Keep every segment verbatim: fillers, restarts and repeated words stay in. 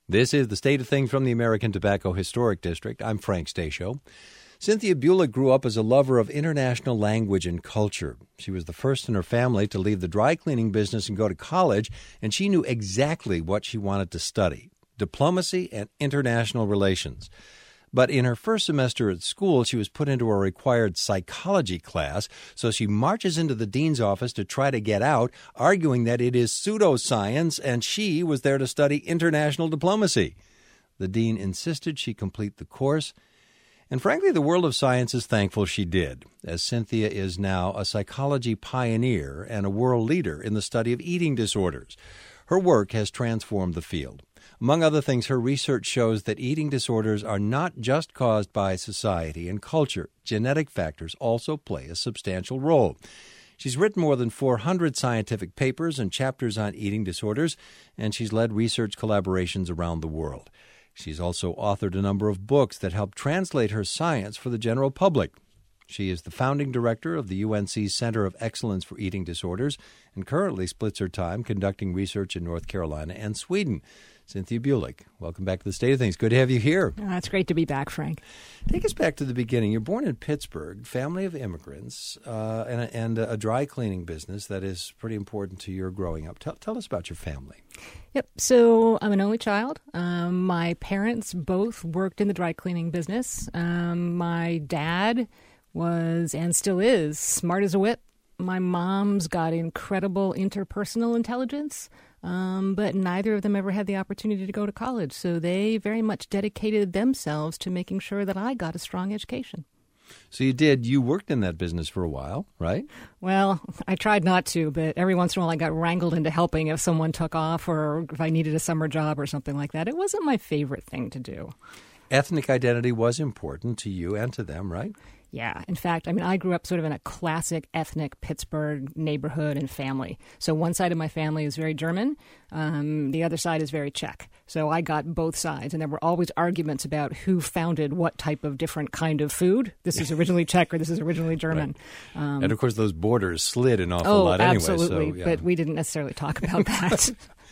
This is the State of Things from the American Tobacco Historic District. I'm Frank Stasio. Cynthia Bulik grew up as a lover of international language and culture. She was the first in her family to leave the dry cleaning business and go to college, and she knew exactly what she wanted to study: diplomacy and international relations. But in her first semester at school, she was put into a required psychology class, so she marches into the dean's office to try to get out, arguing that it is pseudoscience and she was there to study international diplomacy. The dean insisted she complete the course, and frankly, the world of science is thankful she did, as Cynthia is now a psychology pioneer and a world leader in the study of eating disorders. Her work has transformed the field. Among other things, her research shows that eating disorders are not just caused by society and culture. Genetic factors also play a substantial role. She's written more than four hundred scientific papers and chapters on eating disorders, and she's led research collaborations around the world. She's also authored a number of books that help translate her science for the general public. She is the founding director of the U N C Center of Excellence for Eating Disorders and currently splits her time conducting research in North Carolina and Sweden. Cynthia Bulik, welcome back to the State of Things. Good to have you here. Oh, it's great to be back, Frank. Take us back to the beginning. You're born in Pittsburgh, family of immigrants, uh, and, a, and a dry cleaning business that is pretty important to your growing up. Tell, tell us about your family. Yep. So I'm an only child. Um, my parents both worked in the dry cleaning business. Um, my dad was, and still is, smart as a whip. My mom's got incredible interpersonal intelligence. Um, but neither of them ever had the opportunity to go to college. So they very much dedicated themselves to making sure that I got a strong education. So you did. You worked in that business for a while, right? Well, I tried not to, but every once in a while I got wrangled into helping if someone took off or if I needed a summer job or something like that. It wasn't my favorite thing to do. Ethnic identity was important to you and to them, right? Yeah. In fact, I mean, I grew up sort of in a classic ethnic Pittsburgh neighborhood and family. So one side of my family is very German. Um, the other side is very Czech. So I got both sides. And there were always arguments about who founded what type of different kind of food. This is originally Czech or this is originally German. Right. Um, and, of course, those borders slid an awful oh, lot anyway. absolutely. So, yeah. But we didn't necessarily talk about that.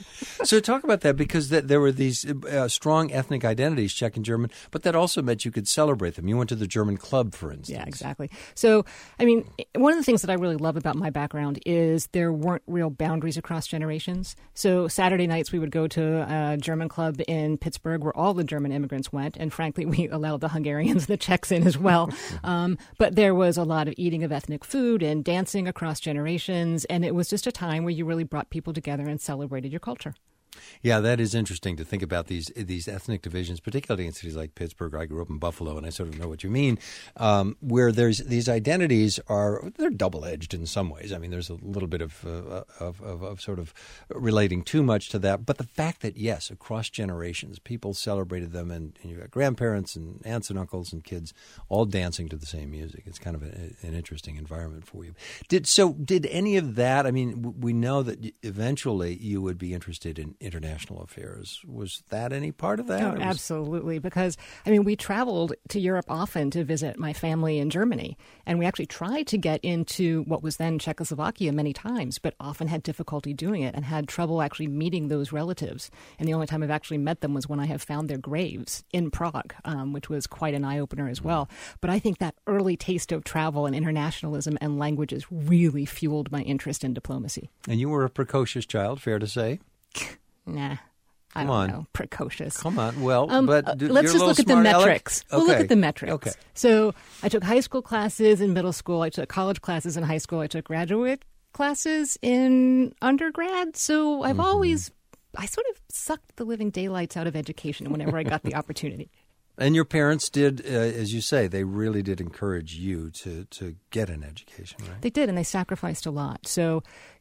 So talk about that, because th- there were these uh, strong ethnic identities, Czech and German, but that also meant you could celebrate them. You went to the German club, for instance. Yeah, exactly. So, I mean, one of the things that I really love about my background is there weren't real boundaries across generations. So Saturday nights we would go to a German club in Pittsburgh where all the German immigrants went, and frankly, we allowed the Hungarians, the Czechs in as well. um, but there was a lot of eating of ethnic food and dancing across generations, and it was just a time where you really brought people together and celebrated your culture. Yeah, that is interesting to think about these these ethnic divisions, particularly in cities like Pittsburgh. I grew up in Buffalo, and I sort of know what you mean, um, where there's these identities are they're double-edged in some ways. I mean, there's a little bit of, uh, of, of of sort of relating too much to that, but the fact that yes, across generations, people celebrated them, and, and you got grandparents and aunts and uncles and kids all dancing to the same music. It's kind of a, an interesting environment for you. Did so? Did any of that? I mean, we know that eventually you would be interested in international affairs. Was that any part of that? Oh, was... absolutely. Because, I mean, we traveled to Europe often to visit my family in Germany. And we actually tried to get into what was then Czechoslovakia many times, but often had difficulty doing it and had trouble actually meeting those relatives. And the only time I've actually met them was when I have found their graves in Prague, um, which was quite an eye-opener as well. But I think that early taste of travel and internationalism and languages really fueled my interest in diplomacy. And you were a precocious child, fair to say? Nah, I Come don't on. know. Precocious. Come on. Well, um, but uh, do, let's you're just a look at the smart aleck. metrics. Okay. We'll look at the metrics. Okay. So I took high school classes in middle school. I took college classes in high school. I took graduate classes in undergrad. So I've mm-hmm. always, I sort of sucked the living daylights out of education whenever I got the opportunity. And your parents did, uh, as you say, they really did encourage you to, to get an education, right? They did, and they sacrificed a lot. So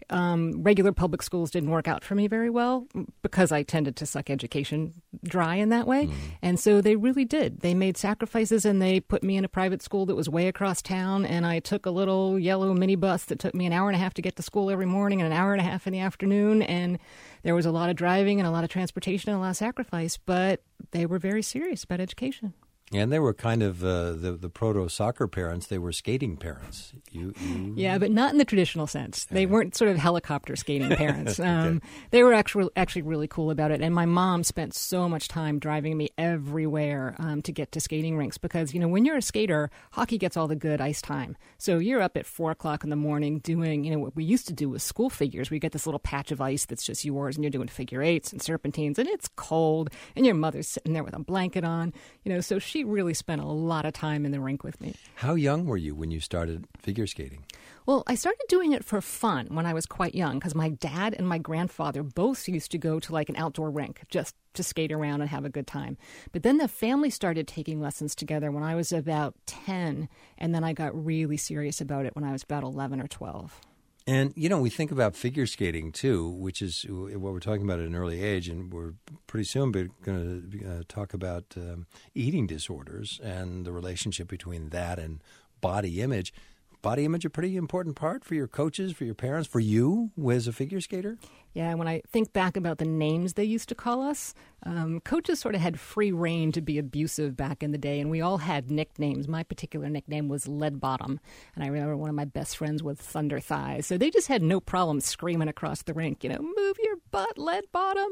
um, regular public schools didn't work out for me very well because I tended to suck education dry in that way. Mm. And so they really did. They made sacrifices, and they put me in a private school that was way across town, and I took a little yellow minibus that took me an hour and a half to get to school every morning and an hour and a half in the afternoon, and there was a lot of driving and a lot of transportation and a lot of sacrifice, but they were very serious about education. And they were kind of uh, the the proto soccer parents. They were skating parents. You, you... Yeah, but not in the traditional sense. They weren't sort of helicopter skating parents. Okay. Um, they were actually actually really cool about it. And my mom spent so much time driving me everywhere um, to get to skating rinks because, you know, when you're a skater, hockey gets all the good ice time. So you're up at four o'clock in the morning doing, you know, what we used to do with school figures. We get this little patch of ice that's just yours, and you're doing figure eights and serpentines, and it's cold, and your mother's sitting there with a blanket on, you know. So she really spent a lot of time in the rink with me. How young were you when you started figure skating? Well, I started doing it for fun when I was quite young because my dad and my grandfather both used to go to like an outdoor rink just to skate around and have a good time. But then the family started taking lessons together when I was about ten, and then I got really serious about it when I was about eleven or twelve. And, you know, we think about figure skating, too, which is what we're talking about at an early age, and we're pretty soon going to uh, talk about um, eating disorders and the relationship between that and body image. Body image a pretty important part for your coaches, for your parents, for you as a figure skater? Yeah, when I think back about the names they used to call us, um, coaches sort of had free rein to be abusive back in the day, and we all had nicknames. My particular nickname was Lead Bottom, and I remember one of my best friends was Thunder Thighs. So they just had no problem screaming across the rink, you know, move your butt, Lead Bottom.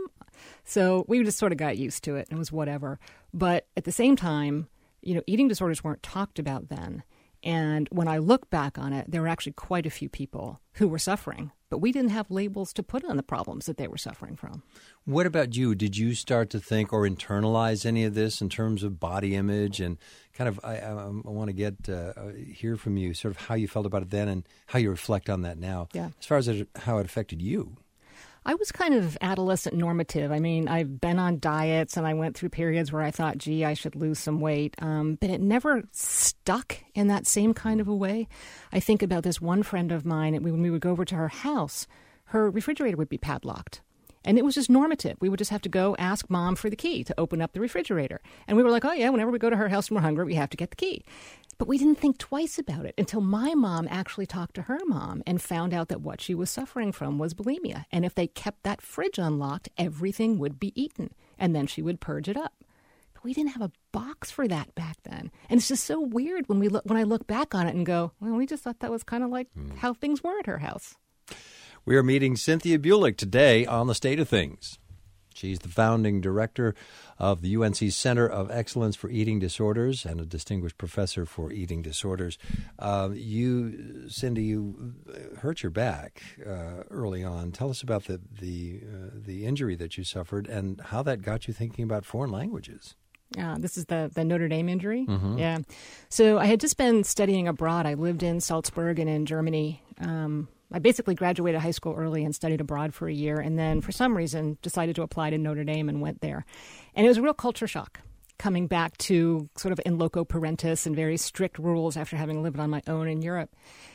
So we just sort of got used to it, and it was whatever. But at the same time, you know, eating disorders weren't talked about then. And when I look back on it, there were actually quite a few people who were suffering, but we didn't have labels to put on the problems that they were suffering from. What about you? Did you start to think or internalize any of this in terms of body image? And kind of, I, I, I want to get uh, hear from you sort of how you felt about it then and how you reflect on that now, yeah. as far as it, how it affected you. I was kind of adolescent normative. I mean, I've been on diets and I went through periods where I thought, gee, I should lose some weight. Um, but it never stuck in that same kind of a way. I think about this one friend of mine, and when we would go over to her house, her refrigerator would be padlocked. And it was just normative. We would just have to go ask Mom for the key to open up the refrigerator. And we were like, oh, yeah, whenever we go to her house and we're hungry, we have to get the key. But we didn't think twice about it until my mom actually talked to her mom and found out that what she was suffering from was bulimia. And if they kept that fridge unlocked, everything would be eaten. And then she would purge it up. But we didn't have a box for that back then. And it's just so weird when we look, when I look back on it and go, well, we just thought that was kind of like mm. how things were at her house. We are meeting Cynthia Bulik today on The State of Things. She's the founding director of the U N C Center of Excellence for Eating Disorders and a distinguished professor for eating disorders. Uh, you, Cindy, you hurt your back uh, early on. Tell us about the the, uh, the injury that you suffered and how that got you thinking about foreign languages. Uh, this is the, the Notre Dame injury? Mm-hmm. Yeah. So I had just been studying abroad. I lived in Salzburg and in Germany. Um, I basically graduated high school early and studied abroad for a year, and then for some reason decided to apply to Notre Dame and went there. And it was a real culture shock coming back to sort of in loco parentis and very strict rules after having lived on my own in Europe.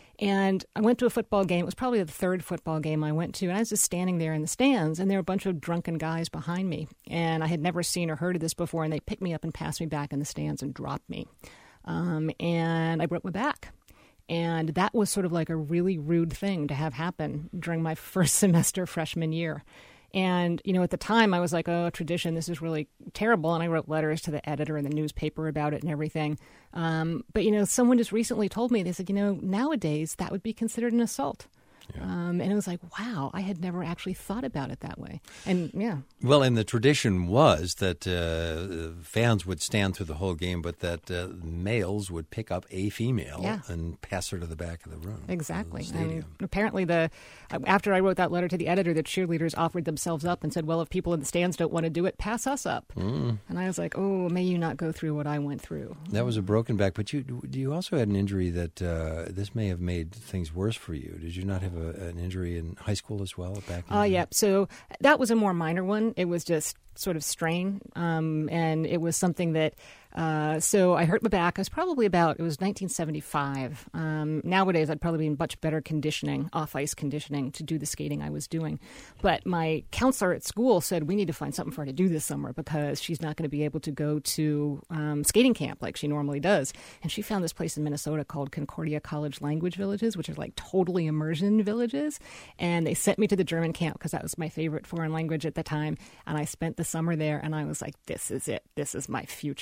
And I went to a football game. It was probably the third football game I went to, and I was just standing there in the stands, and there were a bunch of drunken guys behind me. And I had never seen or heard of this before, and they picked me up and passed me back in the stands and dropped me. Um, and I broke my back. And that was sort of like a really rude thing to have happen during my first semester freshman year. And, you know, at the time I was like, oh, tradition, this is really terrible. And I wrote letters to the editor in the newspaper about it and everything. Um, but, you know, someone just recently told me, they said, you know, nowadays that would be considered an assault. Yeah. Um, and it was like, wow, I had never actually thought about it that way. And yeah. Well, and the tradition was that uh, fans would stand through the whole game, but that uh, males would pick up a female yeah. and pass her to the back of the room. Exactly. The and apparently, the after I wrote that letter to the editor, the cheerleaders offered themselves up and said, well, if people in the stands don't want to do it, pass us up. Mm. And I was like, oh, may you not go through what I went through. That was a broken back. But you, you also had an injury that uh, this may have made things worse for you. Did you not have a, an injury in high school as well? Back Oh, uh, yeah. So that was a more minor one. It was just sort of strain, um, and it was something that, uh, so I hurt my back. I was probably about, it was nineteen seventy-five. Um, nowadays, I'd probably be in much better conditioning, off-ice conditioning, to do the skating I was doing. But my counselor at school said, we need to find something for her to do this summer because she's not going to be able to go to um, skating camp like she normally does. And she found this place in Minnesota called Concordia College Language Villages, which are like totally immersion villages. And they sent me to the German camp because that was my favorite foreign language at the time. And I spent the summer there, and I was like, this is it. This is my future. This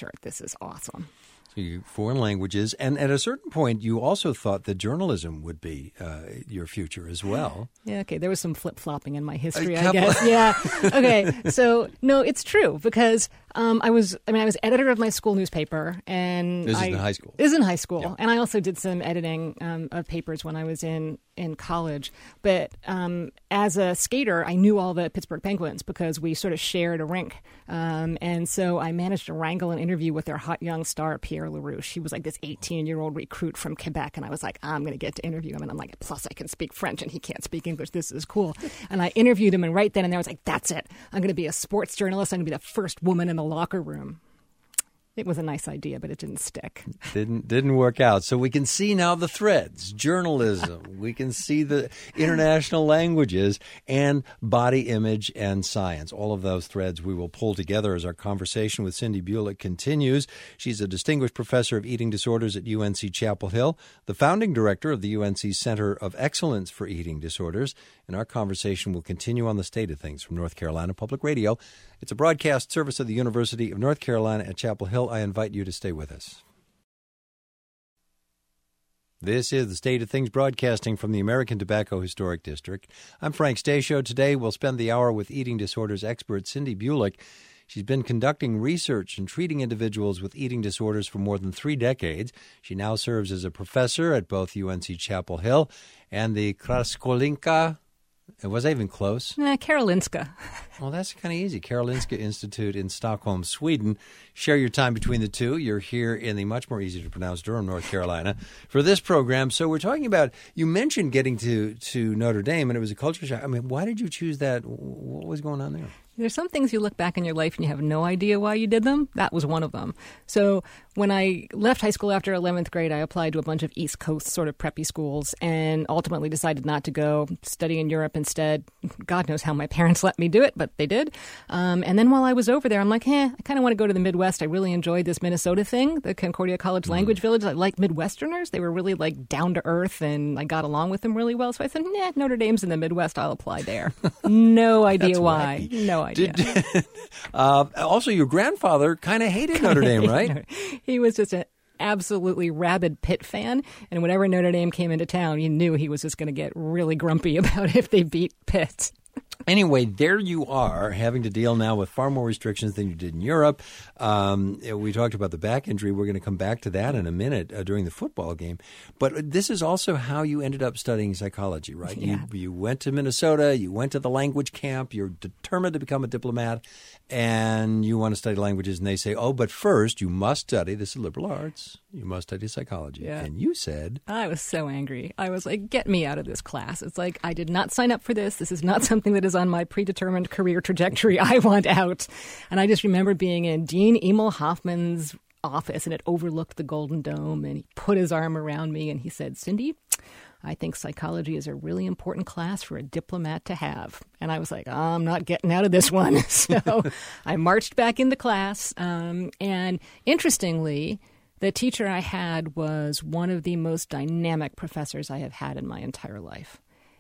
is awesome. So you, foreign languages. And at a certain point, you also thought that journalism would be uh, your future as well. Yeah, okay. There was some flip-flopping in my history, I guess. Yeah. Okay. So, no, it's true because um, I was, I mean, I was editor of my school newspaper. and This I, is in high school. This is in high school. Yeah. And I also did some editing um, of papers when I was in, in college. But um, as a skater, I knew all the Pittsburgh Penguins because we sort of shared a rink. Um, and so I managed to wrangle an interview with their hot young star, Pierre LaRouche. He was like this eighteen-year-old recruit from Quebec. And I was like, I'm going to get to interview him. And I'm like, plus I can speak French and he can't speak English. This is cool. And I interviewed him. And right then and there I was like, that's it. I'm going to be a sports journalist. I'm going to be the first woman in the locker room. It was a nice idea, but it didn't stick. Didn't didn't work out. So we can see now the threads, journalism. We can see the international languages and body image and science. All of those threads we will pull together as our conversation with Cindy Bulick continues. She's a distinguished professor of eating disorders at U N C Chapel Hill, the founding director of the U N C Center of Excellence for Eating Disorders. And our conversation will continue on the state of things from North Carolina Public Radio. It's a broadcast service of the University of North Carolina at Chapel Hill. I invite you to stay with us. This is the State of Things broadcasting from the American Tobacco Historic District. I'm Frank Stasio. Today we'll spend the hour with eating disorders expert Cindy Bulick. She's been conducting research and treating individuals with eating disorders for more than three decades. She now serves as a professor at both U N C Chapel Hill and the Kraskolinka. Was I even close? Uh, Karolinska. Well, that's kind of easy. Karolinska Institute in Stockholm, Sweden. Share your time between the two. You're here in the much more easy to pronounce Durham, North Carolina, for this program. So we're talking about, you mentioned getting to, to Notre Dame, and it was a culture shock. I mean, why did you choose that? What was going on there? There's some things you look back in your life and you have no idea why you did them. That was one of them. So when I left high school after eleventh grade, I applied to a bunch of East Coast sort of preppy schools and ultimately decided not to go, study in Europe instead. God knows how my parents let me do it, but they did. Um, and then while I was over there, I'm like, eh, I kind of want to go to the Midwest. I really enjoyed this Minnesota thing, the Concordia College Language Village. I like Midwesterners. They were really like down to earth and I got along with them really well. So I said, nah, Notre Dame's in the Midwest. I'll apply there. No idea why. Wacky. No idea. Did, uh, also, your grandfather kind of hated Notre Dame, right? He was just an absolutely rabid Pitt fan, and whenever Notre Dame came into town, you knew he was just going to get really grumpy about if they beat Pitt. Anyway, there you are, having to deal now with far more restrictions than you did in Europe. Um, we talked about the back injury. We're going to come back to that in a minute uh, during the football game. But this is also how you ended up studying psychology, right? Yeah. You, you went to Minnesota. You went to the language camp. You're determined to become a diplomat, and you want to study languages. And they say, oh, but first you must study. This is liberal arts. You must study psychology. Yeah. And you said... I was so angry. I was like, get me out of this class. It's like, I did not sign up for this. This is not something that is on my predetermined career trajectory. I want out. And I just remember being in Dean Emil Hoffman's office, and it overlooked the Golden Dome, and he put his arm around me, and he said, Cindy, I think psychology is a really important class for a diplomat to have. And I was like, oh, I'm not getting out of this one. So I marched back into class. Um, and interestingly, the teacher I had was one of the most dynamic professors I have had in my entire life.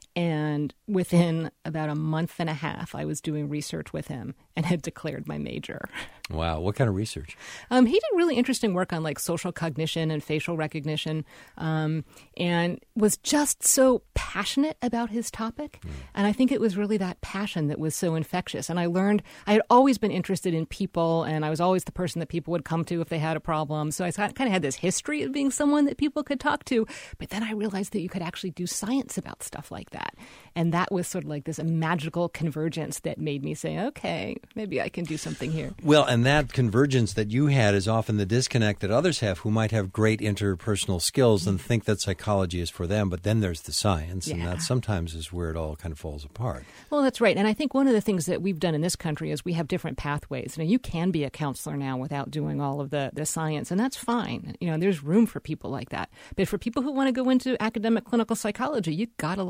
And within about a month and a half, I was doing research with him and had declared my major. Wow. What kind of research? Um, he did really interesting work on like social cognition and facial recognition, um, and was just so passionate about his topic. Mm. And I think it was really that passion that was so infectious. And I learned, I had always been interested in people, and I was always the person that people would come to if they had a problem. So I kind of had this history of being someone that people could talk to. But then I realized that you could actually do science about stuff like that. And that was sort of like this magical convergence that made me say, okay, maybe I can do something here. Well, and that convergence that you had is often the disconnect that others have who might have great interpersonal skills and think that psychology is for them. But then there's the science, yeah. and that sometimes is where it all kind of falls apart. Well, that's right. And I think one of the things that we've done in this country is we have different pathways. Now, you can be a counselor now without doing all of the, the science, and that's fine. You know, there's room for people like that. But for people who want to go into academic clinical psychology, you got to like both.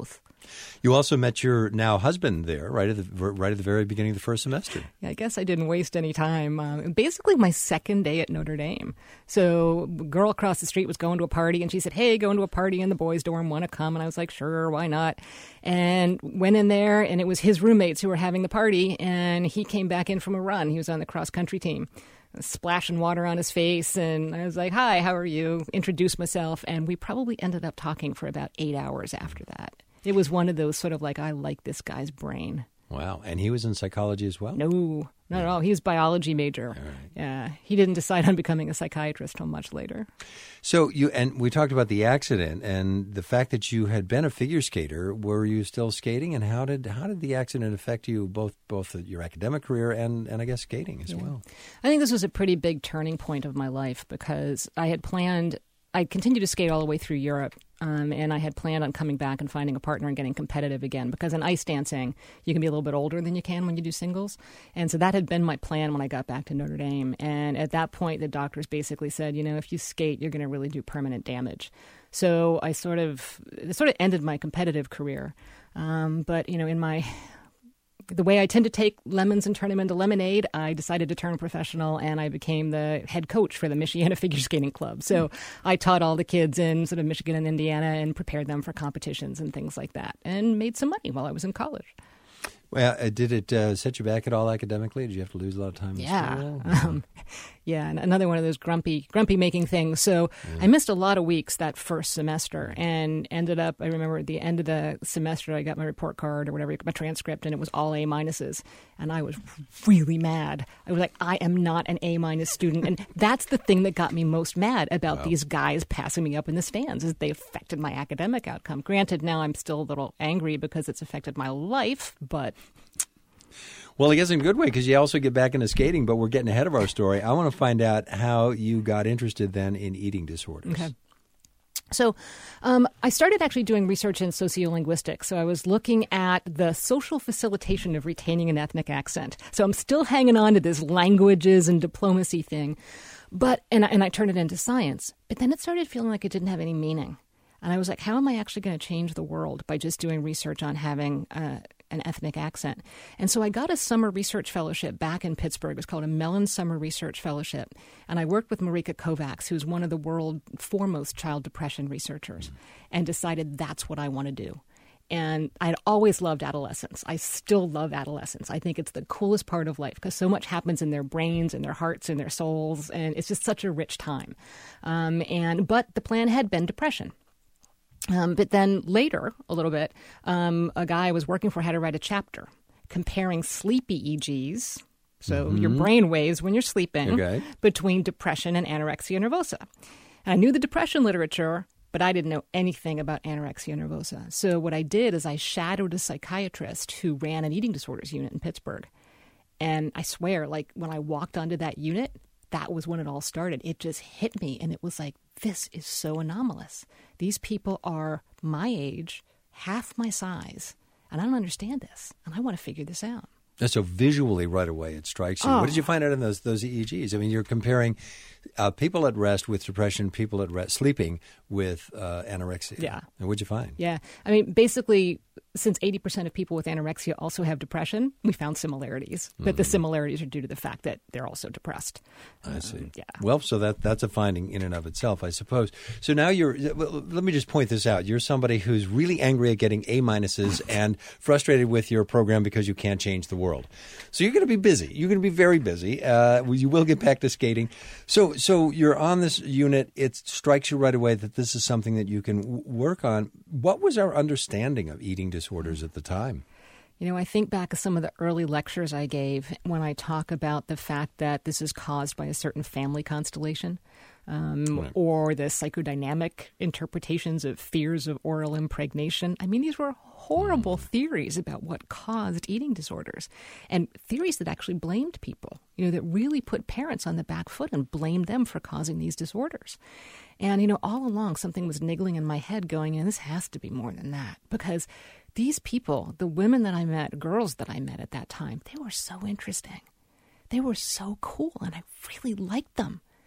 both. You also met your now husband there, right at the right at the very beginning of the first semester. Yeah, I guess I didn't waste any time. Um, basically, my second day at Notre Dame. So a girl across the street was going to a party, and she said, hey, going to a party in the boys' dorm, want to come? And I was like, sure, why not? And went in there, and it was his roommates who were having the party, and he came back in from a run. He was on the cross-country team. Splashing water on his face, and I was like, hi, how are you? Introduced myself, and we probably ended up talking for about eight hours after that. It was one of those sort of like, I like this guy's brain. Wow. And he was in psychology as well? No, not at all. He was a biology major. All right. Yeah. He didn't decide on becoming a psychiatrist until much later. So you, and we talked about the accident and the fact that you had been a figure skater. Were you still skating? And how did how did the accident affect you, both both your academic career and, and I guess skating as yeah. well? I think this was a pretty big turning point of my life because I had planned, I continued to skate all the way through Europe. Um, and I had planned on coming back and finding a partner and getting competitive again because in ice dancing, you can be a little bit older than you can when you do singles. And so that had been my plan when I got back to Notre Dame. And at that point, the doctors basically said, you know, if you skate, you're going to really do permanent damage. So I sort of, it sort of ended my competitive career. Um, but, you know, in my... The way I tend to take lemons and turn them into lemonade, I decided to turn professional, and I became the head coach for the Michiana Figure Skating Club. So I taught all the kids in sort of Michigan and Indiana and prepared them for competitions and things like that, and made some money while I was in college. Well, uh, did it uh, set you back at all academically? Did you have to lose a lot of time in yeah. school? Um, yeah, and another one of those grumpy, grumpy making things. So yeah. I missed a lot of weeks that first semester and ended up, I remember at the end of the semester, I got my report card or whatever, my transcript, and it was all A minuses. And I was really mad. I was like, I am not an A minus student. And that's the thing that got me most mad about wow. these guys passing me up in the stands is they affected my academic outcome. Granted, now I'm still a little angry because it's affected my life, but... Well, I guess in a good way because you also get back into skating, but we're getting ahead of our story. I want to find out how you got interested then in eating disorders. Okay. So um, I started actually doing research in sociolinguistics. So I was looking at the social facilitation of retaining an ethnic accent. So I'm still hanging on to this languages and diplomacy thing. But and, and I turned it into science. But then it started feeling like it didn't have any meaning. And I was like, how am I actually going to change the world by just doing research on having uh, an ethnic accent? And so I got a summer research fellowship back in Pittsburgh. It was called a Mellon Summer Research Fellowship. And I worked with Marika Kovacs, who's one of the world's foremost child depression researchers, and decided that's what I want to do. And I'd always loved adolescence. I still love adolescence. I think it's the coolest part of life because so much happens in their brains and their hearts and their souls. And it's just such a rich time. Um, and but the plan had been depression. Um, but then later, a little bit, um, a guy I was working for had to write a chapter comparing sleep E E Gs, so mm-hmm. your brain waves when you're sleeping, okay. between depression and anorexia nervosa. And I knew the depression literature, but I didn't know anything about anorexia nervosa. So what I did is I shadowed a psychiatrist who ran an eating disorders unit in Pittsburgh. And I swear, like when I walked onto that unit, that was when it all started. It just hit me, and it was like, this is so anomalous. These people are my age, half my size, and I don't understand this, and I want to figure this out. So visually, right away, it strikes you. Oh. What did you find out in those those E E Gs? I mean, you're comparing uh, people at rest with depression, people at rest sleeping with uh, anorexia. Yeah. And what'd you find? Yeah. I mean, basically, since eighty percent of people with anorexia also have depression, we found similarities. But mm-hmm. the similarities are due to the fact that they're also depressed. I um, see. Yeah. Well, so that that's a finding in and of itself, I suppose. So now you're well, – let me just point this out. You're somebody who's really angry at getting A minuses and frustrated with your program because you can't change the world. So you're going to be busy. You're going to be very busy. Uh, you will get back to skating. So so you're on this unit. It strikes you right away that this is something that you can w- work on. What was our understanding of eating disorders at the time? You know, I think back to some of the early lectures I gave when I talk about the fact that this is caused by a certain family constellation. Um, right. Or the psychodynamic interpretations of fears of oral impregnation. I mean, these were horrible mm. theories about what caused eating disorders, and theories that actually blamed people, you know, that really put parents on the back foot and blamed them for causing these disorders. And, you know, all along something was niggling in my head going, and this has to be more than that, because these people, the women that I met, girls that I met at that time, they were so interesting. They were so cool, and I really liked them.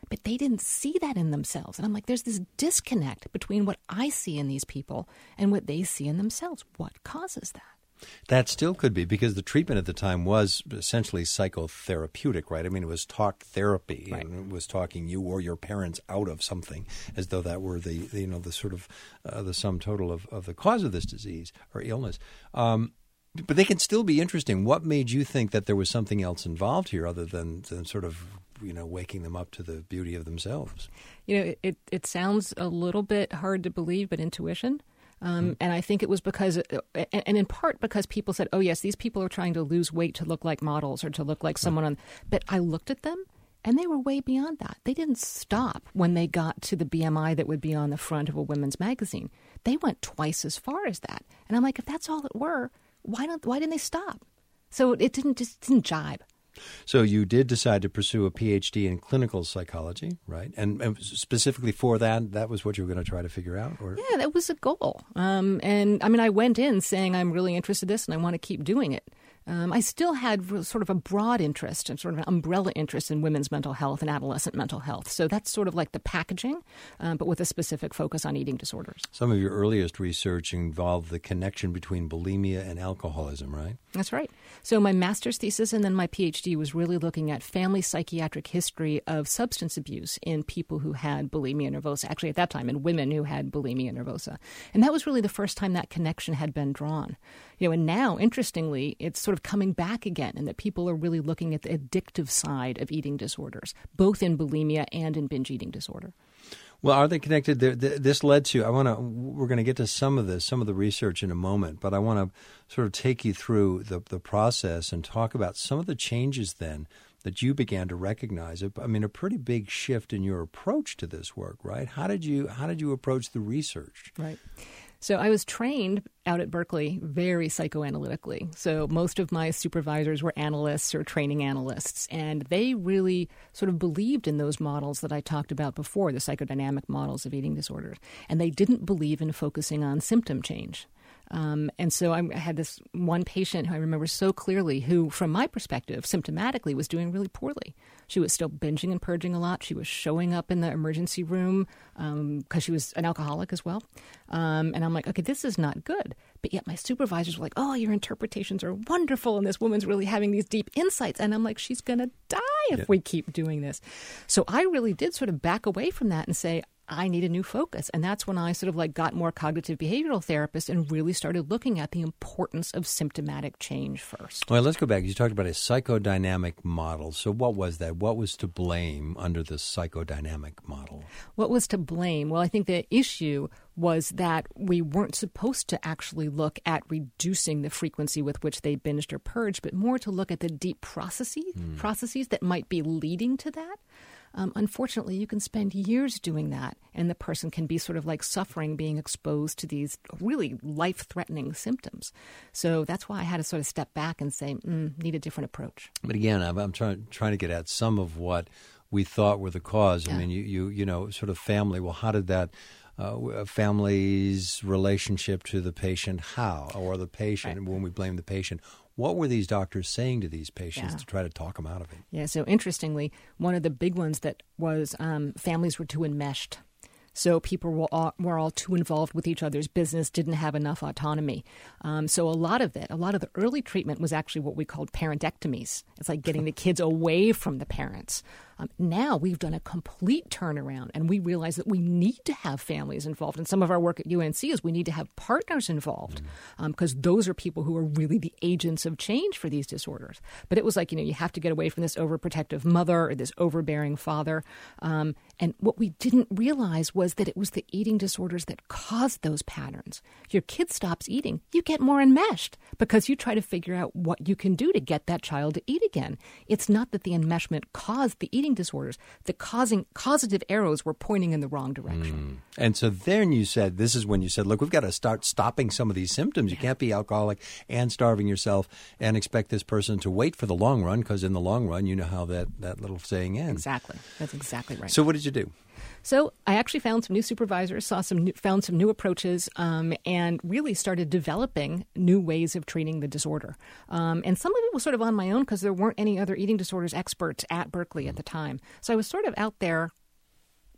but they didn't see that in themselves. And I'm like, there's this disconnect between what I see in these people and what they see in themselves. What causes that? That still could be, because the treatment at the time was essentially psychotherapeutic, right? I mean, it was talk therapy, right. and it was talking you or your parents out of something, as though that were the, the you know the sort of uh, the sum total of, of the cause of this disease or illness. Um, but they can still be interesting. What made you think that there was something else involved here other than, than sort of you know waking them up to the beauty of themselves? You know, it it sounds a little bit hard to believe, but intuition. Um, and I think it was because, and in part because people said, oh, yes, these people are trying to lose weight to look like models or to look like someone on. But I looked at them and they were way beyond that. They didn't stop when they got to the B M I that would be on the front of a women's magazine. They went twice as far as that. And I'm like, if that's all it were, why don't why didn't they stop? So it didn't just didn't jibe. So you did decide to pursue a P H D in clinical psychology, right? And, and specifically for that, that was what you were going to try to figure out? Or? Yeah, that was a goal. Um, and I mean, I went in saying I'm really interested in this and I want to keep doing it. Um, I still had sort of a broad interest and sort of an umbrella interest in women's mental health and adolescent mental health. So that's sort of like the packaging, um, but with a specific focus on eating disorders. Some of your earliest research involved the connection between bulimia and alcoholism, right? That's right. So my master's thesis and then my P H D was really looking at family psychiatric history of substance abuse in people who had bulimia nervosa, actually at that time in women who had bulimia nervosa. And that was really the first time that connection had been drawn. You know, and now, interestingly, it's sort of coming back again, and that people are really looking at the addictive side of eating disorders, both in bulimia and in binge eating disorder. Well, are they connected? This led to, I want to, we're going to get to some of this, some of the research in a moment, but I want to sort of take you through the, the process and talk about some of the changes then that you began to recognize. I mean, a pretty big shift in your approach to this work, right? How did you, how did you approach the research? Right. So I was trained out at Berkeley very psychoanalytically. So most of my supervisors were analysts or training analysts, and they really sort of believed in those models that I talked about before, the psychodynamic models of eating disorders. And they didn't believe in focusing on symptom change. Um, and so I had this one patient who I remember so clearly who, from my perspective, symptomatically was doing really poorly. She was still binging and purging a lot. She was showing up in the emergency room because um, she was an alcoholic as well. Um, and I'm like, okay, this is not good. But yet my supervisors were like, oh, your interpretations are wonderful. And this woman's really having these deep insights. And I'm like, she's going to die if yeah. we keep doing this. So I really did sort of back away from that and say, I need a new focus. And that's when I sort of like got more cognitive behavioral therapist and really started looking at the importance of symptomatic change first. Well, let's go back. You talked about a psychodynamic model. So what was that? What was to blame under the psychodynamic model? What was to blame? Well, I think the issue was that we weren't supposed to actually look at reducing the frequency with which they binged or purged, but more to look at the deep processes, mm. processes that might be leading to that. Um, unfortunately, you can spend years doing that, and the person can be sort of like suffering, being exposed to these really life-threatening symptoms. So that's why I had to sort of step back and say, mm, need a different approach. But again, I'm, I'm trying trying to get at some of what we thought were the cause. Yeah. I mean, you, you you know, sort of family. Well, how did that uh, family's relationship to the patient? How or the patient? Right. When we blame the patient. What were these doctors saying to these patients yeah. to try to talk them out of it? Yeah, so interestingly, one of the big ones that was um, families were too enmeshed. So people were all, were all too involved with each other's business, didn't have enough autonomy. Um, so a lot of it, a lot of the early treatment was actually what we called parentectomies. It's like getting the kids away from the parents. Um, now we've done a complete turnaround, and we realize that we need to have families involved. And some of our work at U N C is we need to have partners involved because mm. um, those are people who are really the agents of change for these disorders. But it was like, you know, you have to get away from this overprotective mother or this overbearing father. Um, and what we didn't realize was that it was the eating disorders that caused those patterns. Your kid stops eating, you get more enmeshed because you try to figure out what you can do to get that child to eat again. It's not that the enmeshment caused the eating disorders. The causing causative arrows were pointing in the wrong direction. Mm. And so then you said, this is when you said, look, we've got to start stopping some of these symptoms. You yeah. can't be alcoholic and starving yourself and expect this person to wait for the long run, because in the long run, you know how that, that little saying ends. Exactly. That's exactly right. So what did you do? So I actually found some new supervisors, saw some new, found some new approaches, um, and really started developing new ways of treating the disorder. Um, and some of it was sort of on my own because there weren't any other eating disorders experts at Berkeley at the time. So I was sort of out there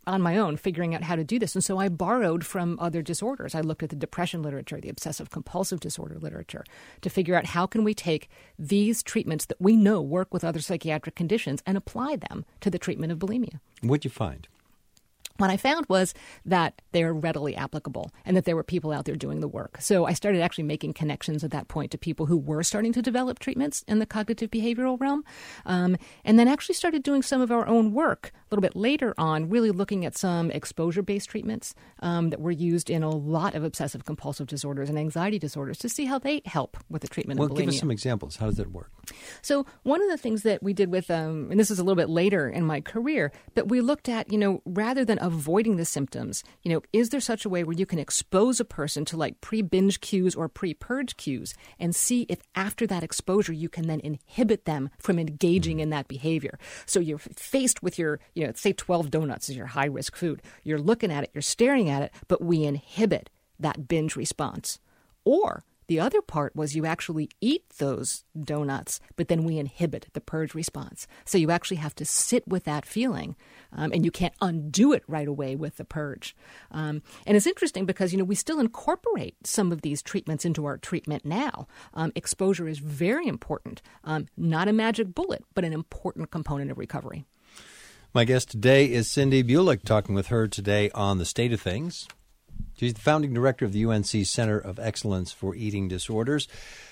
on my own figuring out how to do this. And so I borrowed from other disorders. I looked at the depression literature, the obsessive compulsive disorder literature, to figure out how can we take these treatments that we know work with other psychiatric conditions and apply them to the treatment of bulimia. What'd you find? What I found was that they are readily applicable and that there were people out there doing the work. So I started actually making connections at that point to people who were starting to develop treatments in the cognitive behavioral realm, um, and then actually started doing some of our own work a little bit later on, really looking at some exposure-based treatments um, that were used in a lot of obsessive compulsive disorders and anxiety disorders to see how they help with the treatment well, of bulimia. Well, give us some examples. How does that work? So one of the things that we did with, um, and this is a little bit later in my career, but we looked at, you know, rather than avoiding the symptoms, you know, is there such a way where you can expose a person to like pre-binge cues or pre-purge cues and see if after that exposure you can then inhibit them from engaging in that behavior? So you're faced with your, you know, say twelve donuts is your high-risk food. You're looking at it, you're staring at it, but we inhibit that binge response. Or the other part was you actually eat those donuts, but then we inhibit the purge response. So you actually have to sit with that feeling, um, and you can't undo it right away with the purge. Um, and it's interesting because, you know, we still incorporate some of these treatments into our treatment now. Um, exposure is very important, um, not a magic bullet, but an important component of recovery. My guest today is Cindy Bulick, talking with her today on the state of things. She's the founding director of the U N C Center of Excellence for Eating Disorders.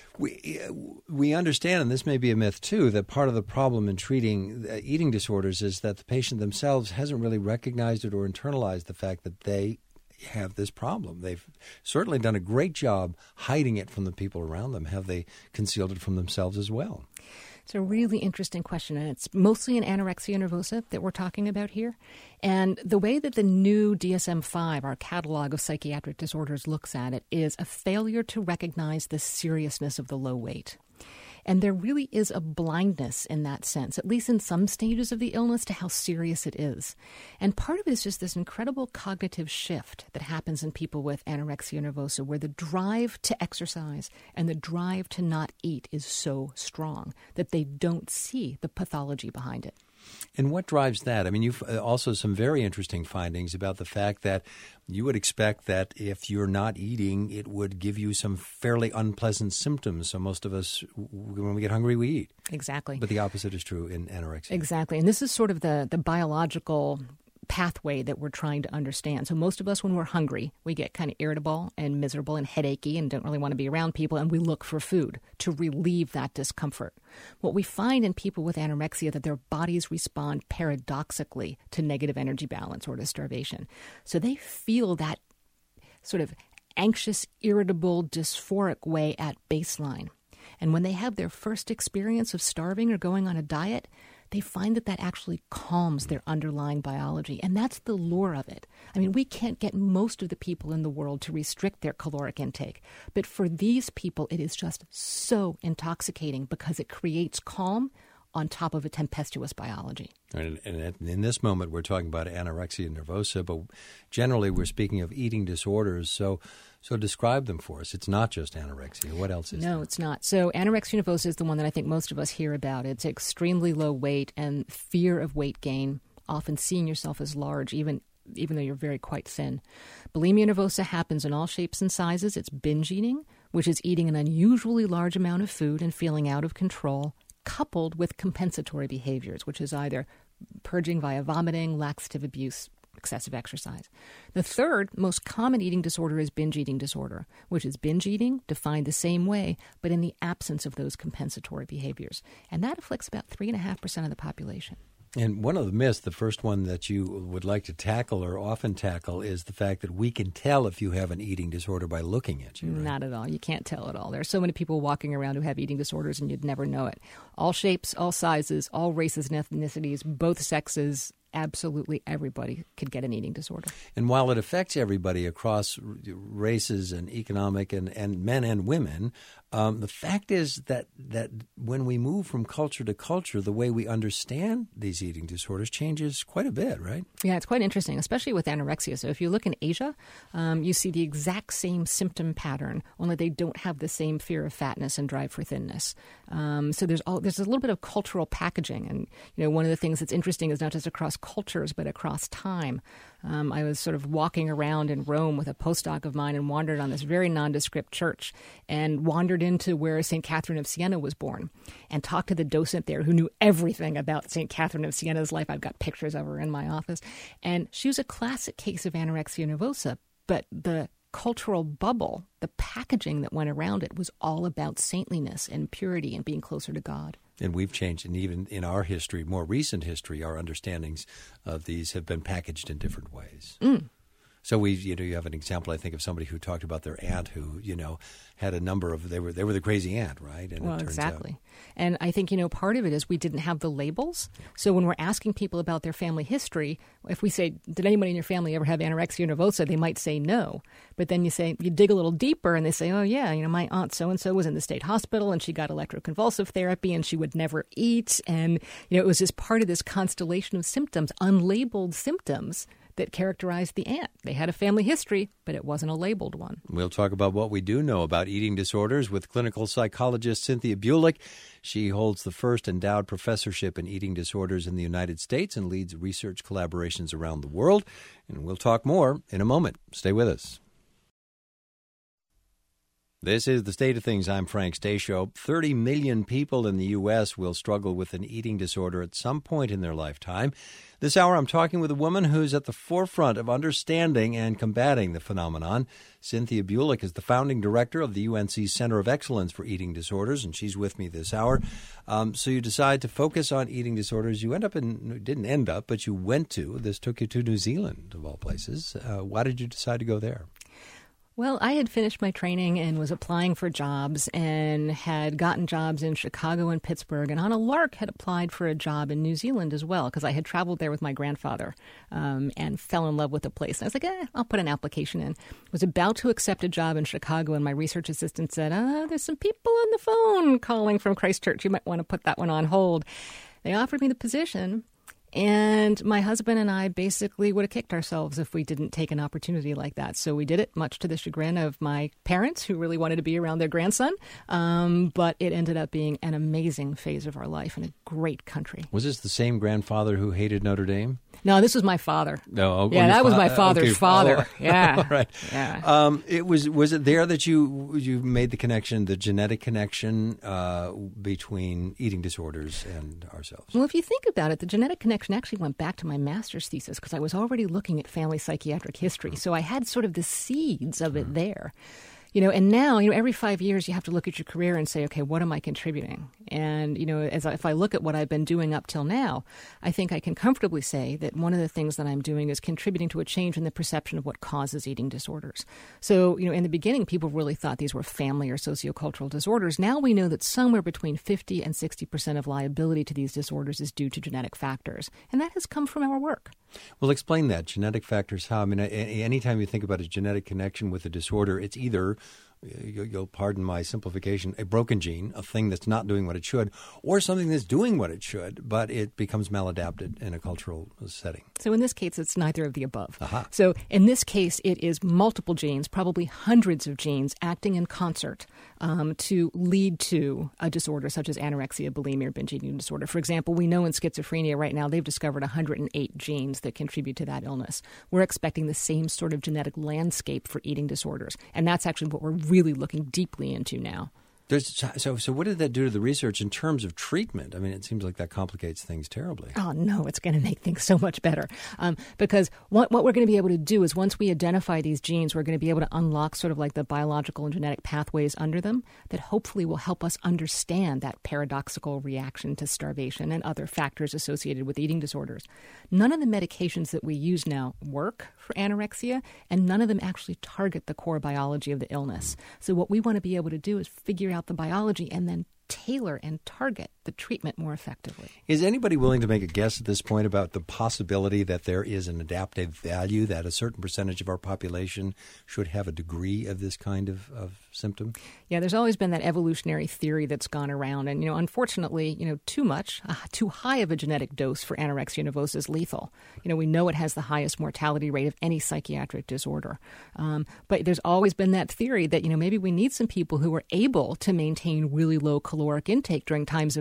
We we understand, and this may be a myth too, that part of the problem in treating eating disorders is that the patient themselves hasn't really recognized it or internalized the fact that they have this problem. They've certainly done a great job hiding it from the people around them. Have they concealed it from themselves as well? It's a really interesting question, and it's mostly an anorexia nervosa that we're talking about here. And the way that the new D S M five, our catalog of psychiatric disorders, looks at it is a failure to recognize the seriousness of the low weight. And there really is a blindness in that sense, at least in some stages of the illness, to how serious it is. And part of it is just this incredible cognitive shift that happens in people with anorexia nervosa, where the drive to exercise and the drive to not eat is so strong that they don't see the pathology behind it. And what drives that? I mean, you've also some very interesting findings about the fact that you would expect that if you're not eating, it would give you some fairly unpleasant symptoms. So most of us, when we get hungry, we eat. Exactly. But the opposite is true in anorexia. Exactly. And this is sort of the, the biological pathway that we're trying to understand. So most of us, when we're hungry, we get kind of irritable and miserable and headachy and don't really want to be around people, and we look for food to relieve that discomfort. What we find in people with anorexia that their bodies respond paradoxically to negative energy balance or to starvation. So they feel that sort of anxious, irritable, dysphoric way at baseline. And when they have their first experience of starving or going on a diet, they find that that actually calms their underlying biology. And that's the lure of it. I mean, we can't get most of the people in the world to restrict their caloric intake. But for these people, it is just so intoxicating because it creates calm on top of a tempestuous biology. And, and in this moment, we're talking about anorexia nervosa, but generally we're speaking of eating disorders. So so describe them for us. It's not just anorexia. What else is No, there? it's not. So anorexia nervosa is the one that I think most of us hear about. It's extremely low weight and fear of weight gain, often seeing yourself as large, even even though you're very quite thin. Bulimia nervosa happens in all shapes and sizes. It's binge eating, which is eating an unusually large amount of food and feeling out of control, coupled with compensatory behaviors, which is either purging via vomiting, laxative abuse, excessive exercise. The third most common eating disorder is binge eating disorder, which is binge eating defined the same way, but in the absence of those compensatory behaviors. And that afflicts about three point five percent of the population. And one of the myths, the first one that you would like to tackle or often tackle, is the fact that we can tell if you have an eating disorder by looking at you. Right? Not at all. You can't tell at all. There are so many people walking around who have eating disorders and you'd never know it. All shapes, all sizes, all races and ethnicities, both sexes, absolutely everybody could get an eating disorder. And while it affects everybody across races and economic and, and men and women, um, the fact is that, that when we move from culture to culture, the way we understand these eating disorders changes quite a bit, right? Yeah, it's quite interesting, especially with anorexia. So if you look in Asia, um, you see the exact same symptom pattern, only they don't have the same fear of fatness and drive for thinness. Um, so there's all, there's a little bit of cultural packaging. And, you know, one of the things that's interesting is not just across cultures but across time. Um, I was sort of walking around in Rome with a postdoc of mine and wandered on this very nondescript church and wandered into where Saint Catherine of Siena was born and talked to the docent there who knew everything about Saint Catherine of Siena's life. I've got pictures of her in my office. And she was a classic case of anorexia nervosa, but the cultural bubble, the packaging that went around it was all about saintliness and purity and being closer to God. And we've changed, and even in our history, more recent history, our understandings of these have been packaged in different ways. Mm. So we, you know, you have an example, I think, of somebody who talked about their aunt who, you know, had a number of, they were they were the crazy aunt, right? And well, it turns exactly. out, and I think, you know, part of it is we didn't have the labels. Yeah. So when we're asking people about their family history, if we say, did anybody in your family ever have anorexia nervosa, they might say no. But then you say, you dig a little deeper and they say, oh, yeah, you know, my aunt so-and-so was in the state hospital and she got electroconvulsive therapy and she would never eat. And, you know, it was just part of this constellation of symptoms, unlabeled symptoms that characterized the aunt. They had a family history, but it wasn't a labeled one. We'll talk about what we do know about eating disorders with clinical psychologist Cynthia Bulik. She holds the first endowed professorship in eating disorders in the United States and leads research collaborations around the world. And we'll talk more in a moment. Stay with us. This is The State of Things. I'm Frank Stasio. thirty million people in the U S will struggle with an eating disorder at some point in their lifetime. This hour, I'm talking with a woman who's at the forefront of understanding and combating the phenomenon. Cynthia Bulik is the founding director of the U N C Center of Excellence for Eating Disorders, and she's with me this hour. Um, so you decide to focus on eating disorders. You end up in, didn't end up, but you went to, this took you to New Zealand, of all places. Uh, why did you decide to go there? Well, I had finished my training and was applying for jobs and had gotten jobs in Chicago and Pittsburgh, and on a lark had applied for a job in New Zealand as well because I had traveled there with my grandfather um, and fell in love with the place. And I was like, eh, I'll put an application in. Was about to accept a job in Chicago, and my research assistant said, ah, there's some people on the phone calling from Christchurch. You might want to put that one on hold. They offered me the position. And my husband and I basically would have kicked ourselves if we didn't take an opportunity like that. So we did it, much to the chagrin of my parents, who really wanted to be around their grandson. Um, but it ended up being an amazing phase of our life in a great country. Was this the same grandfather who hated Notre Dame? No, this was my father. No, yeah, that fa- was my father's okay. father. Oh. Yeah, All right. Yeah. Um, it was. Was it there that you you made the connection, the genetic connection uh, between eating disorders and ourselves? Well, if you think about it, the genetic connection actually went back to my master's thesis because I was already looking at family psychiatric history, so I had sort of the seeds of it there. You know, and now, you know, every five years you have to look at your career and say, okay, what am I contributing? And, you know, as I, if I look at what I've been doing up till now, I think I can comfortably say that one of the things that I'm doing is contributing to a change in the perception of what causes eating disorders. So, you know, in the beginning, people really thought these were family or sociocultural disorders. Now we know that somewhere between fifty and sixty percent of liability to these disorders is due to genetic factors. And that has come from our work. Well, explain that. Genetic factors, how? I mean, anytime you think about a genetic connection with a disorder, it's either, you'll pardon my simplification, a broken gene, a thing that's not doing what it should, or something that's doing what it should, but it becomes maladapted in a cultural setting. So in this case, it's neither of the above. Aha. So in this case, it is multiple genes, probably hundreds of genes acting in concert um, to lead to a disorder such as anorexia, bulimia, or binge eating disorder. For example, we know in schizophrenia right now, they've discovered one hundred eight genes that contribute to that illness. We're expecting the same sort of genetic landscape for eating disorders, and that's actually what we're really looking deeply into now. There's, so, so what did that do to the research in terms of treatment? I mean, it seems like that complicates things terribly. Oh, no, it's going to make things so much better. Um, because what, what we're going to be able to do is once we identify these genes, we're going to be able to unlock sort of like the biological and genetic pathways under them that hopefully will help us understand that paradoxical reaction to starvation and other factors associated with eating disorders. None of the medications that we use now work for anorexia, and none of them actually target the core biology of the illness. So what we want to be able to do is figure out the biology and then tailor and target the treatment more effectively. Is anybody willing to make a guess at this point about the possibility that there is an adaptive value, that a certain percentage of our population should have a degree of this kind of, of symptom? Yeah, there's always been that evolutionary theory that's gone around. And, you know, unfortunately, you know, too much, uh, too high of a genetic dose for anorexia nervosa is lethal. You know, we know it has the highest mortality rate of any psychiatric disorder. Um, but there's always been that theory that, you know, maybe we need some people who are able to maintain really low caloric intake during times of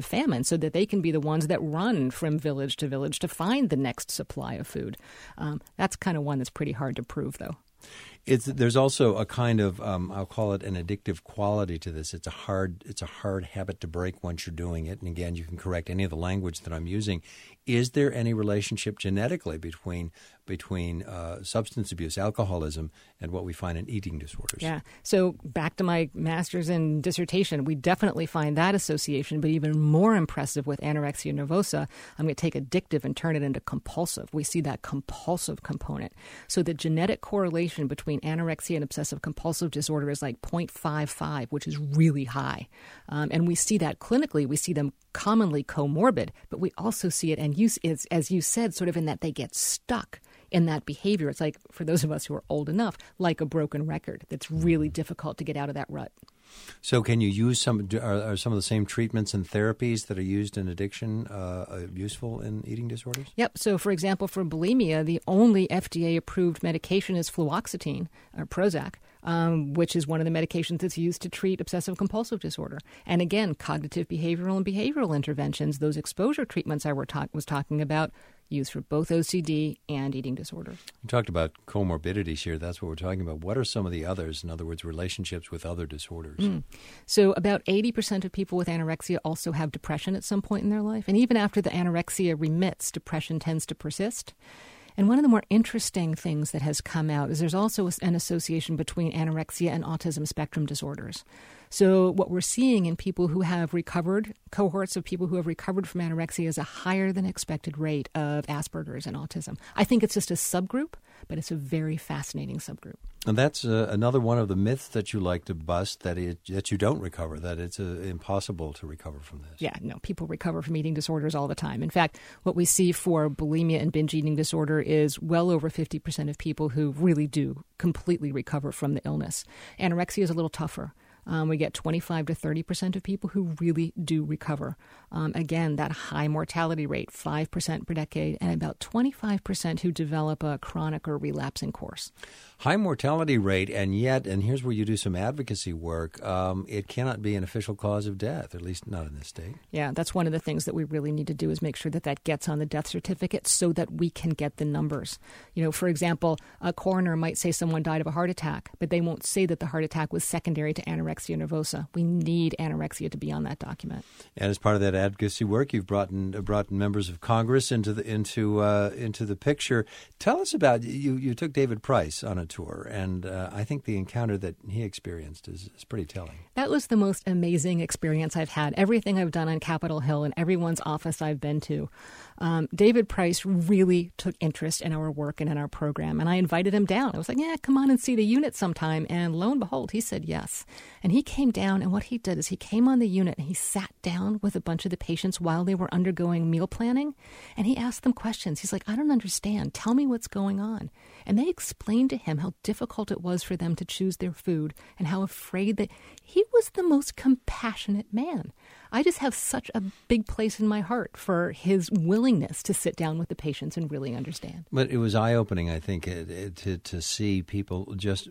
famine so that they can be the ones that run from village to village to find the next supply of food. Um, that's kind of one that's pretty hard to prove, though. It's, there's also a kind of, um, I'll call it an addictive quality to this. It's a hard it's a hard habit to break once you're doing it. And again, you can correct any of the language that I'm using. Is there any relationship genetically between between uh, substance abuse, alcoholism, and what we find in eating disorders? Yeah. So back to my master's and dissertation, we definitely find that association, but even more impressive with anorexia nervosa, I'm going to take addictive and turn it into compulsive. We see that compulsive component. So the genetic correlation between anorexia and obsessive compulsive disorder is like zero point five five, which is really high. Um, and we see that clinically. We see them commonly comorbid, but we also see it, and you, as, as you said, sort of in that they get stuck in that behavior. It's like, for those of us who are old enough, like a broken record that's really difficult to get out of that rut. So can you use some, are, are some of the same treatments and therapies that are used in addiction uh, useful in eating disorders? Yep. So, for example, for bulimia, the only F D A-approved medication is fluoxetine, or Prozac, um, which is one of the medications that's used to treat obsessive-compulsive disorder. And again, cognitive behavioral and behavioral interventions, those exposure treatments I were ta- was talking about, used for both O C D and eating disorders. We talked about comorbidities here. That's what we're talking about. What are some of the others? In other words, relationships with other disorders. Mm. So about eighty percent of people with anorexia also have depression at some point in their life. And even after the anorexia remits, depression tends to persist. And one of the more interesting things that has come out is there's also an association between anorexia and autism spectrum disorders. So what we're seeing in people who have recovered, cohorts of people who have recovered from anorexia, is a higher than expected rate of Asperger's and autism. I think it's just a subgroup, but it's a very fascinating subgroup. And that's uh, another one of the myths that you like to bust, that it, that you don't recover, that it's uh, impossible to recover from this. Yeah, no, people recover from eating disorders all the time. In fact, what we see for bulimia and binge eating disorder is well over fifty percent of people who really do completely recover from the illness. Anorexia is a little tougher. Um, we get twenty-five to thirty percent of people who really do recover. Um, again, that high mortality rate, five percent per decade, and about twenty-five percent who develop a chronic or relapsing course. High mortality rate, and yet, and here's where you do some advocacy work, um, it cannot be an official cause of death, at least not in this state. Yeah, that's one of the things that we really need to do, is make sure that that gets on the death certificate so that we can get the numbers. You know, for example, a coroner might say someone died of a heart attack, but they won't say that the heart attack was secondary to anorexia nervosa. We need anorexia to be on that document. And as part of that advocacy work, you've brought in, brought in members of Congress into the into uh, into the picture. Tell us about, you. You took David Price on a tour, and uh, I think the encounter that he experienced is, is pretty telling. That was the most amazing experience I've had. Everything I've done on Capitol Hill and everyone's office I've been to, um, David Price really took interest in our work and in our program, and I invited him down. I was like, yeah, come on and see the unit sometime, and lo and behold, he said yes. And he came down, and what he did is he came on the unit and he sat down with a bunch of the patients while they were undergoing meal planning, and he asked them questions. He's like, I don't understand. Tell me what's going on. And they explained to him how difficult it was for them to choose their food and how afraid that he was the most compassionate man. I just have such a big place in my heart for his willingness to sit down with the patients and really understand. But it was eye-opening, I think, it, it, to, to see people just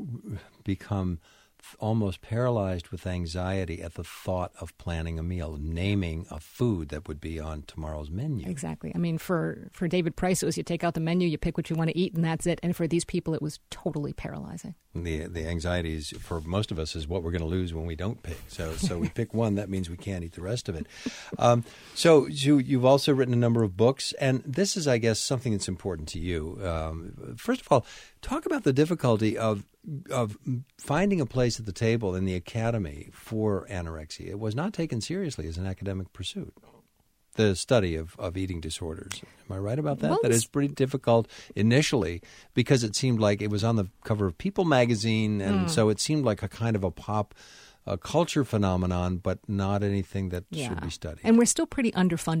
become almost paralyzed with anxiety at the thought of planning a meal, naming a food that would be on tomorrow's menu. Exactly. I mean, for, for David Price, it was you take out the menu, you pick what you want to eat, and that's it. And for these people, it was totally paralyzing. The the anxiety is, for most of us, is what we're going to lose when we don't pick. So so we pick one, that means we can't eat the rest of it. Um, so you, you've also written a number of books, and this is, I guess, something that's important to you. Um, first of all, talk about the difficulty of of finding a place at the table in the academy for anorexia. It was not taken seriously as an academic pursuit, the study of, of eating disorders. Am I right about that? Well, that it's pretty difficult initially because it seemed like it was on the cover of People magazine, and mm. so it seemed like a kind of a pop a culture phenomenon, but not anything that yeah. should be studied. And we're still pretty underfunded.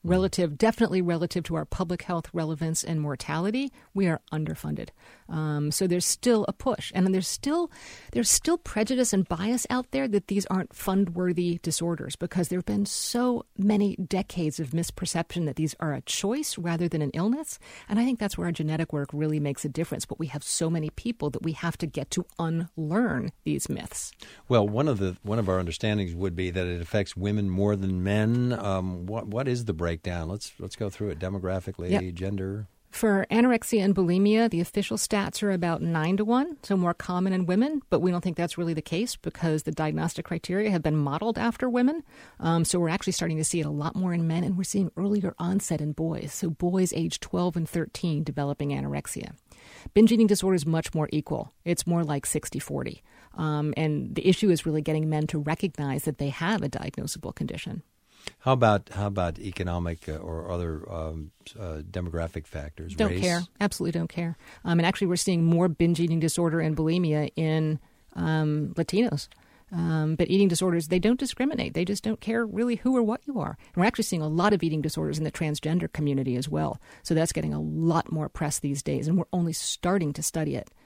Relative, definitely relative to our public health relevance and mortality, we are underfunded. Um, so there's still a push, and there's still there's still prejudice and bias out there that these aren't fund-worthy disorders because there have been so many decades of misperception that these are a choice rather than an illness. And I think that's where our genetic work really makes a difference. But we have so many people that we have to get to unlearn these myths. Well, one of the one of our understandings would be that it affects women more than men. Um, what what is the breakdown? Let's let's go through it demographically, yep. Gender. For anorexia and bulimia, the official stats are about nine to one, so more common in women, but we don't think that's really the case because the diagnostic criteria have been modeled after women. Um, so we're actually starting to see it a lot more in men, and we're seeing earlier onset in boys. So boys age twelve and thirteen developing anorexia. Binge eating disorder is much more equal. It's more like sixty forty. Um, and the issue is really getting men to recognize that they have a diagnosable condition. How about how about economic uh, or other um, uh, demographic factors? Don't Race? care. Absolutely don't care. Um, and actually, we're seeing more binge eating disorder and bulimia in um, Latinos. Um, but eating disorders, they don't discriminate. They just don't care really who or what you are. And we're actually seeing a lot of eating disorders in the transgender community as well. So that's getting a lot more press these days, and we're only starting to study it.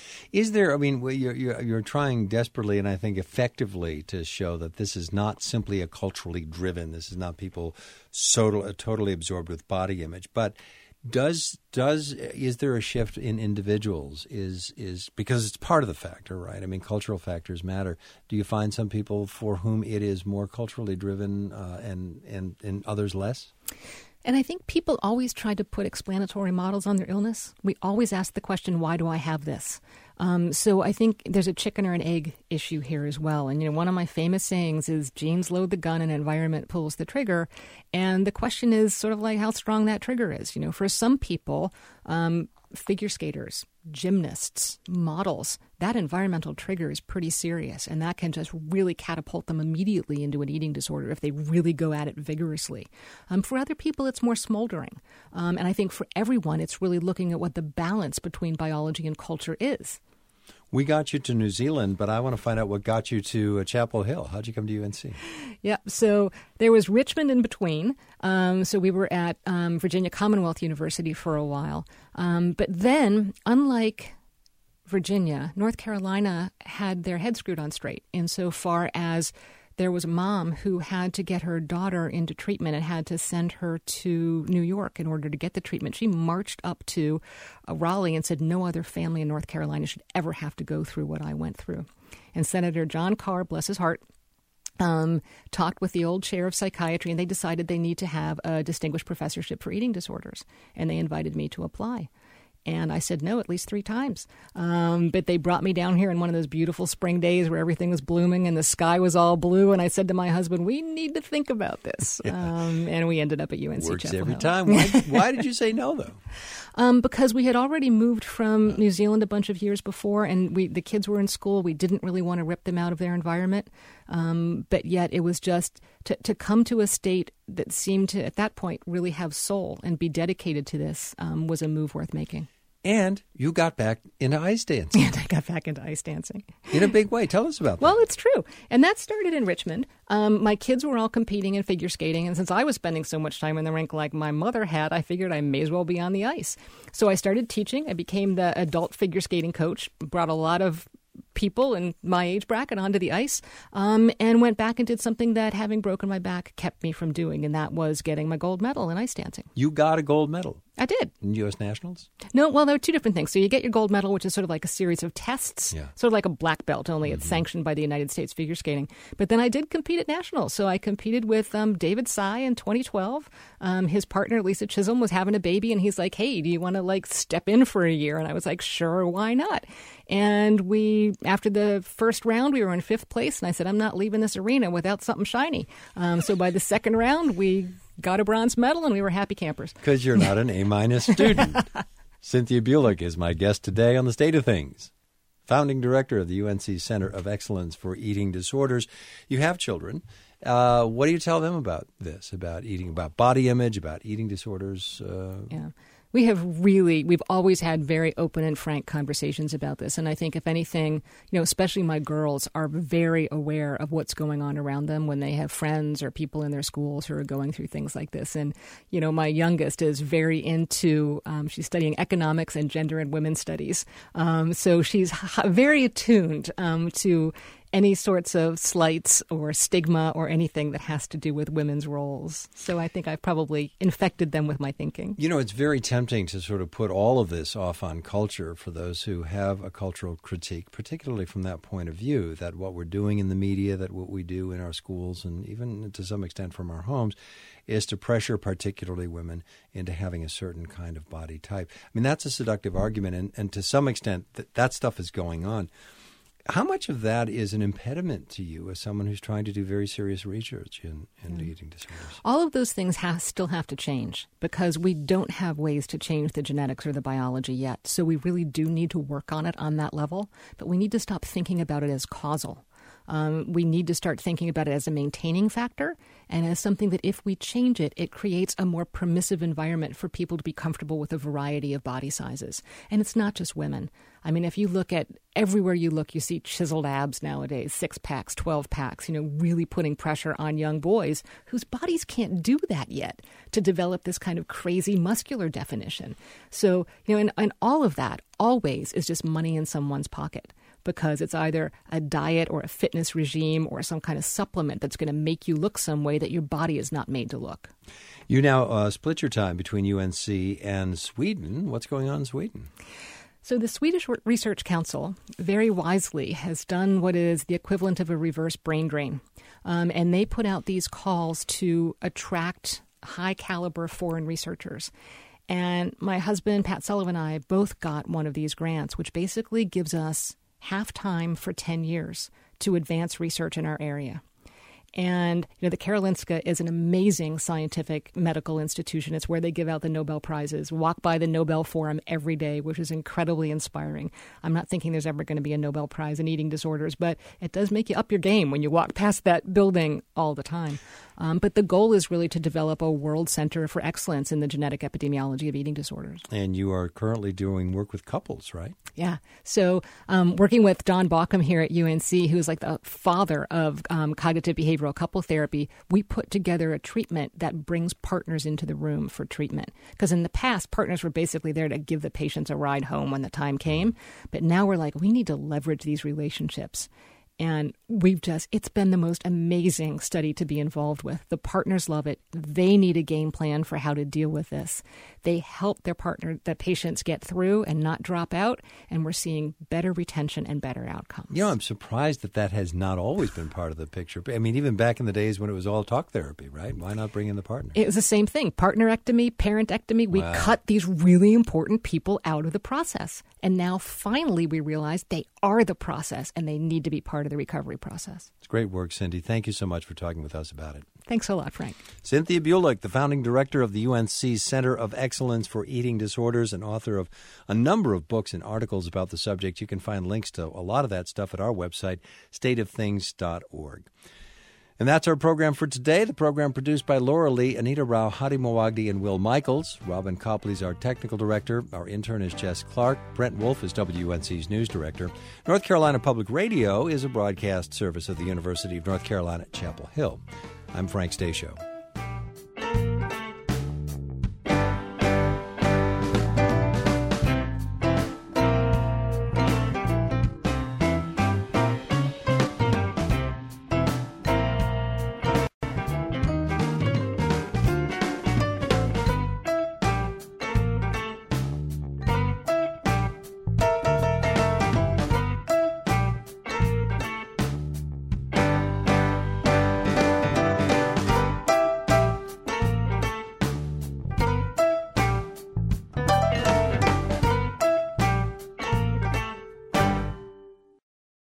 Is there, I mean, you're, you're, you're trying desperately and I think effectively to show that this is not simply a culturally driven, this is not people so, totally absorbed with body image, but does, does, is there a shift in individuals? Is, is, because it's part of the factor, right? I mean, cultural factors matter. Do you find some people for whom it is more culturally driven uh, and, and, and others less? And I think people always try to put explanatory models on their illness. We always ask the question, why do I have this? Um, so I think there's a chicken or an egg issue here as well. And, you know, one of my famous sayings is genes load the gun and environment pulls the trigger. And the question is sort of like how strong that trigger is. You know, for some people, um, figure skaters, gymnasts, models, that environmental trigger is pretty serious, and that can just really catapult them immediately into an eating disorder if they really go at it vigorously. Um, for other people, it's more smoldering. Um, and I think for everyone, it's really looking at what the balance between biology and culture is. We got you to New Zealand, but I want to find out what got you to uh, Chapel Hill. How'd you come to U N C? Yeah, so there was Richmond in between. Um, so we were at um, Virginia Commonwealth University for a while. Um, but then, unlike Virginia, North Carolina had their head screwed on straight insofar as there was a mom who had to get her daughter into treatment and had to send her to New York in order to get the treatment. She marched up to uh, Raleigh and said no other family in North Carolina should ever have to go through what I went through. And Senator John Carr, bless his heart, um, talked with the old chair of psychiatry, and they decided they need to have a distinguished professorship for eating disorders. And they invited me to apply. And I said no at least three times. Um, but they brought me down here in one of those beautiful spring days where everything was blooming and the sky was all blue. And I said to my husband, we need to think about this. Yeah. Um, and we ended up at U N C Works Chapel every Hill. time. Why, why did you say no, though? Um, because we had already moved from New Zealand a bunch of years before, and we the kids were in school. We didn't really want to rip them out of their environment. Um, but yet it was just to, to come to a state that seemed to, at that point, really have soul and be dedicated to this um, was a move worth making. And you got back into ice dancing. And I got back into ice dancing. In a big way. Tell us about that. Well, it's true. And that started in Richmond. Um, my kids were all competing in figure skating. And since I was spending so much time in the rink like my mother had, I figured I may as well be on the ice. So I started teaching. I became the adult figure skating coach, brought a lot of people in my age bracket onto the ice, um, and went back and did something that, having broken my back, kept me from doing, and that was getting my gold medal in ice dancing. You got a gold medal? I did. In U S Nationals? No, well, there are two different things. So you get your gold medal, which is sort of like a series of tests, yeah. sort of like a black belt, only mm-hmm. it's sanctioned by the United States Figure Skating. But then I did compete at Nationals. So I competed with um, David Tsai in twenty twelve. Um, his partner, Lisa Chisholm, was having a baby, and he's like, hey, do you want to like step in for a year? And I was like, sure, why not? And we, after the first round, we were in fifth place, and I said, I'm not leaving this arena without something shiny. Um, so by the second round, we got a bronze medal, and we were happy campers. Because you're not an A-minus student. Cynthia Bulik is my guest today on The State of Things, founding director of the U N C Center of Excellence for Eating Disorders. You have children. Uh, what do you tell them about this, about eating, about body image, about eating disorders? Uh, yeah. We We have really, we've always had very open and frank conversations about this. And I think if anything, you know, especially my girls are very aware of what's going on around them when they have friends or people in their schools who are going through things like this. And, you know, my youngest is very into, um, she's studying economics and gender and women's studies. Um, so she's h- very attuned um, to any sorts of slights or stigma or anything that has to do with women's roles. So I think I've probably infected them with my thinking. You know, it's very tempting to sort of put all of this off on culture for those who have a cultural critique, particularly from that point of view, that what we're doing in the media, that what we do in our schools, and even to some extent from our homes, is to pressure particularly women into having a certain kind of body type. I mean, that's a seductive argument, and, and to some extent th- that stuff is going on. How much of that is an impediment to you as someone who's trying to do very serious research in, in mm. eating disorders? All of those things have, still have to change because we don't have ways to change the genetics or the biology yet. So we really do need to work on it on that level, but we need to stop thinking about it as causal. Um, we need to start thinking about it as a maintaining factor and as something that if we change it, it creates a more permissive environment for people to be comfortable with a variety of body sizes. And it's not just women. I mean, if you look at everywhere you look, you see chiseled abs nowadays, six packs, twelve packs, you know, really putting pressure on young boys whose bodies can't do that yet to develop this kind of crazy muscular definition. So, you know, and, and all of that always is just money in someone's pocket, because it's either a diet or a fitness regime or some kind of supplement that's going to make you look some way that your body is not made to look. You now uh, split your time between U N C and Sweden. What's going on in Sweden? So the Swedish Research Council, very wisely, has done what is the equivalent of a reverse brain drain. Um, and they put out these calls to attract high-caliber foreign researchers. And my husband, Pat Sullivan, and I both got one of these grants, which basically gives us half time for ten years to advance research in our area. And, you know, the Karolinska is an amazing scientific medical institution. It's where they give out the Nobel Prizes. Walk by the Nobel Forum every day, which is incredibly inspiring. I'm not thinking there's ever going to be a Nobel Prize in eating disorders, but it does make you up your game when you walk past that building all the time. Um, but the goal is really to develop a world center for excellence in the genetic epidemiology of eating disorders. And you are currently doing work with couples, right? Yeah. So um, working with Don Bauckham here at U N C, who's like the father of um, cognitive behavioral couple therapy, we put together a treatment that brings partners into the room for treatment. Because in the past, partners were basically there to give the patients a ride home when the time came. But now we're like, we need to leverage these relationships. And we've just, it's been the most amazing study to be involved with. The partners love it. They need a game plan for how to deal with this. They help their partner, the patients get through and not drop out. And we're seeing better retention and better outcomes. You know, I'm surprised that that has not always been part of the picture. I mean, even back in the days when it was all talk therapy, right? Why not bring in the partner? It was the same thing. Partnerectomy, parentectomy. We wow. cut these really important people out of the process. And now finally we realize they are the process and they need to be part of the recovery process. It's great work, Cindy. Thank you so much for talking with us about it. Thanks a lot, Frank. Cynthia Bulik, the founding director of the U N C Center of Excellence for Eating Disorders and author of a number of books and articles about the subject. You can find links to a lot of that stuff at our website, state of things dot org. And that's our program for today. The program produced by Laura Lee, Anita Rao, Hadi Mawagdi, and Will Michaels. Robin Copley is our technical director. Our intern is Jess Clark. Brent Wolf is W N C's news director. North Carolina Public Radio is a broadcast service of the University of North Carolina at Chapel Hill. I'm Frank Stasio.